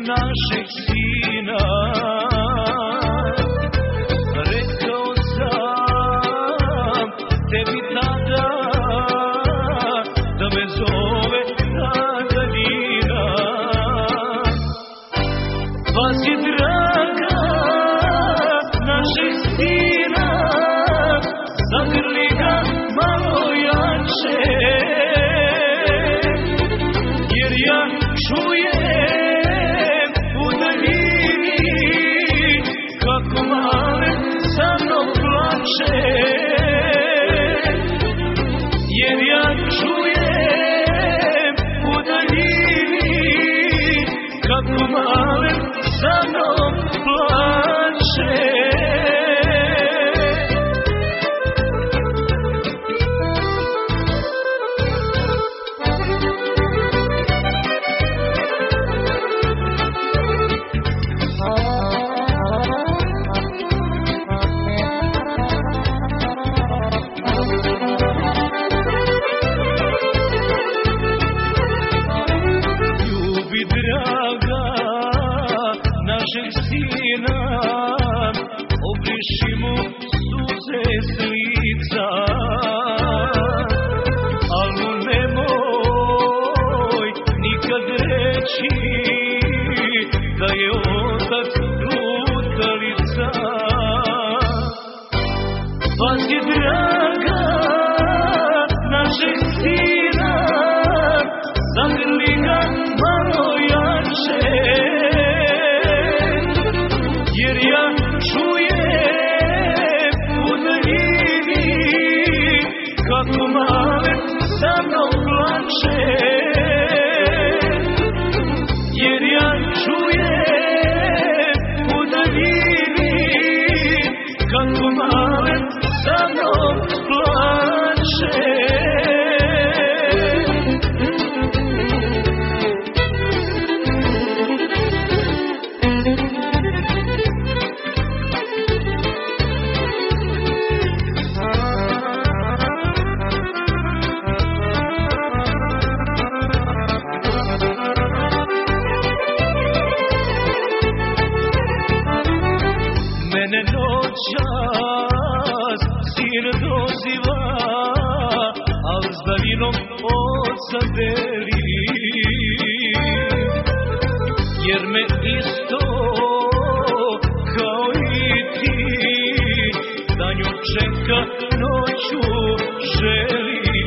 našeg sina. Rekao sam tebi tada da me zove na daljina. Pazi draga našeg sina, zagrli ga malo jače, jer ja čujem u daljini kako malen sa mnom plače. Jer ja čujem u daljini kako malen sa mnom plače. Našeg sina, obriši mu suze s lica, al mu nemoj nikad reći da je otac lutalica. Pazi draga našeg sina, zagrli ga malo jače, jer ja čujem u daljini kako malen sa mnom plače. Jer ja čujem u daljini kako malen sa mnom plače. Mene noćas sin doziva, al s daljinom oca deli, jer me isto kao i ti danju čeka, noću želi.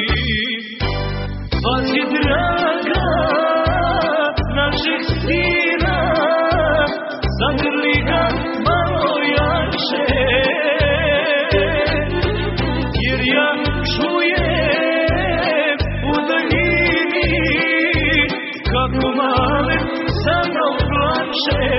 Pazi draga našeg sina, zagrli ga malo jače, jer ja čujem u daljini kako malen sa mnom plače.